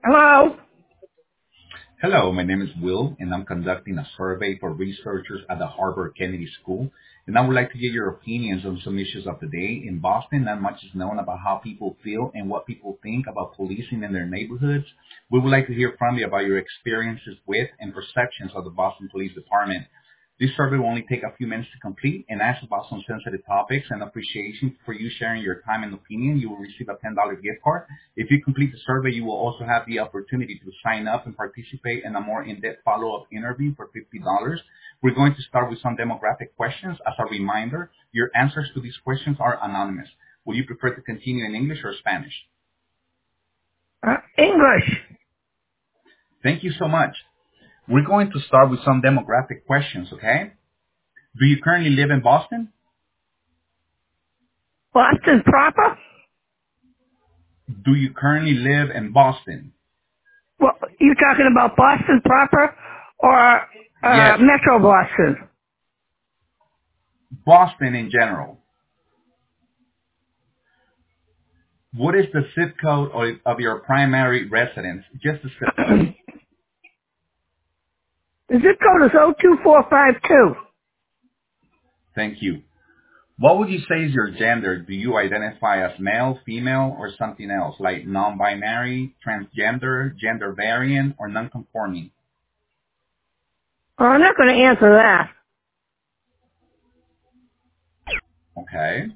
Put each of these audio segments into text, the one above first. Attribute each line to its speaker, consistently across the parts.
Speaker 1: Hello?
Speaker 2: Hello, my name is Will, and I'm conducting a survey for researchers at the Harvard Kennedy School. And I would like to get your opinions on some issues of the day. In Boston, not much is known about how people feel and what people think about policing in their neighborhoods. We would like to hear from you about your experiences with and perceptions of the Boston Police Department. This survey will only take a few minutes to complete and ask about some sensitive topics. And appreciation for you sharing your time and opinion. You will receive a $10 gift card. If you complete the survey, you will also have the opportunity to sign up and participate in a more in-depth follow-up interview for $50. We're going to start with some demographic questions. As a reminder, your answers to these questions are anonymous. Would you prefer to continue in English or Spanish?
Speaker 1: English.
Speaker 2: Thank you so much. We're going to start with some demographic questions, okay? Do you currently live in Boston?
Speaker 1: Boston proper?
Speaker 2: Do you currently live in Boston?
Speaker 1: Well, you talking about Boston proper or
Speaker 2: Yes,
Speaker 1: Metro Boston?
Speaker 2: Boston in general. What is the zip code of your primary residence? Just the zip code.
Speaker 1: The zip code is 02452.
Speaker 2: Thank you. What would you say is your gender? Do you identify as male, female, or something else, like non-binary, transgender, gender variant, or non-conforming?
Speaker 1: Well, I'm not going to answer that.
Speaker 2: Okay.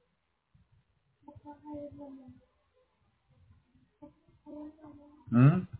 Speaker 2: Hmm?